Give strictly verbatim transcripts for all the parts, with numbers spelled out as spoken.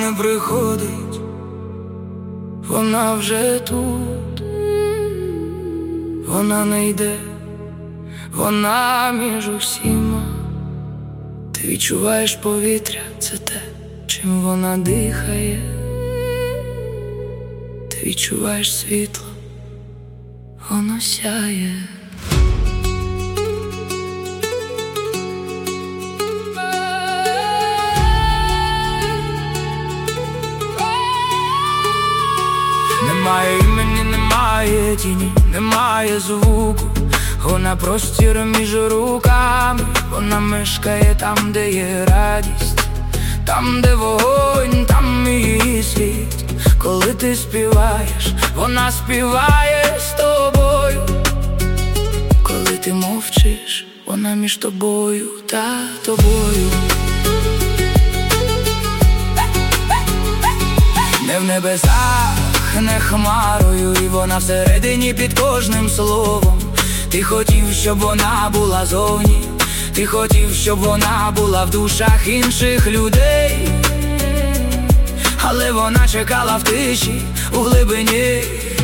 не приходить, вона вже тут, вона не йде, вона між усіма. Ти відчуваєш повітря, це те, чим вона дихає. Ти відчуваєш світло, воно сяє. Немає імені, немає тіні, немає звуку. Вона простір між руками, вона мешкає там, де є радість, там, де вогонь, там її світ. Коли ти співаєш, вона співає з тобою. Коли ти мовчиш, вона між тобою та тобою. Не в небесах, не хмарою, і вона всередині під кожним словом. Ти хотів, щоб вона була зовні, ти хотів, щоб вона була в душах інших людей, але вона чекала в тиші, у глибині,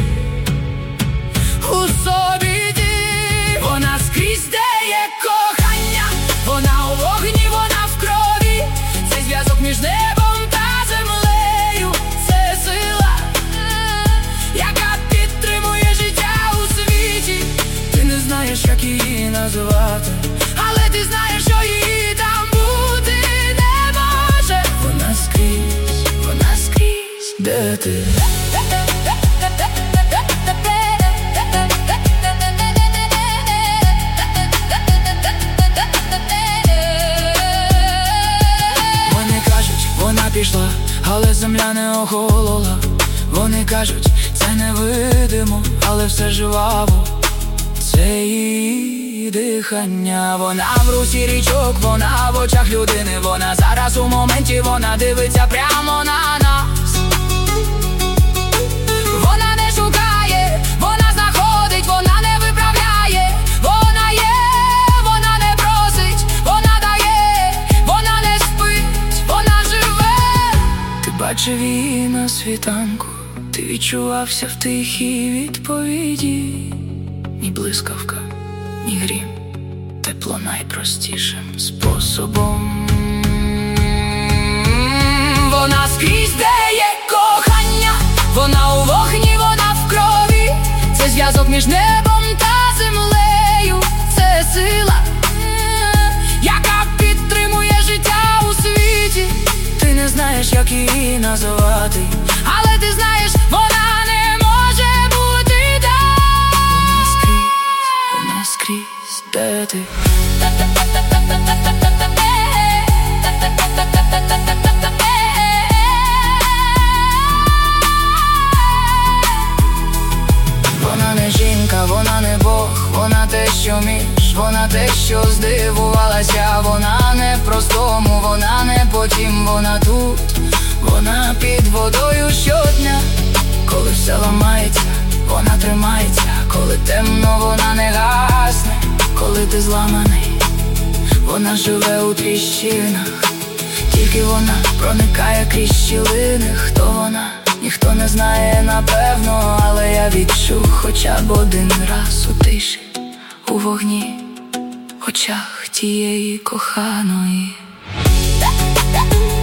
у собі ти. Вона скрізь, де є кохання, вона у вогні, вона в крові. Цей зв'язок між небом та землею, це сила, яка підтримує життя у світі. Ти не знаєш, як її називати, але ти знаєш, що її там бути не може. Вона скрізь, вона скрізь, де ти? Вони кажуть, вона пішла, але земля не охолола. Вони кажуть, це невидимо, але все жваво. Це її дихання, вона в русі річок, вона в очах людини. Вона зараз у моменті, вона дивиться прямо на нас. Вона не шукає, вона знаходить, вона не виправляє. Вона є, вона не просить, вона дає, вона не спить, вона живе. Ти бачив її на світанку, ти відчувався в тихій відповіді. Ні блискавка, ні грім, тепло найпростішим способом. Вона скрізь, де є кохання, вона у вогні, вона в крові. Це зв'язок між небом та землею, це сила, яка підтримує життя у світі. Ти не знаєш, як її називати, але ти знаєш, вона не може бути так. Вона скрізь, де ти? Вона не жінка, вона не Бог, вона те, що між, вона те, що здивувалася. Вона не в простому, вона не потім, вона тут, вона під водою щодня. Коли все ламається, вона тримається, коли темно, вона не гасне. Коли ти зламаний, вона живе у тріщинах. Тільки вона проникає крізь щілини. Хто вона? Ніхто не знає напевно, але я відчув хоча б один раз у тиші, у вогні, в очах тієї коханої.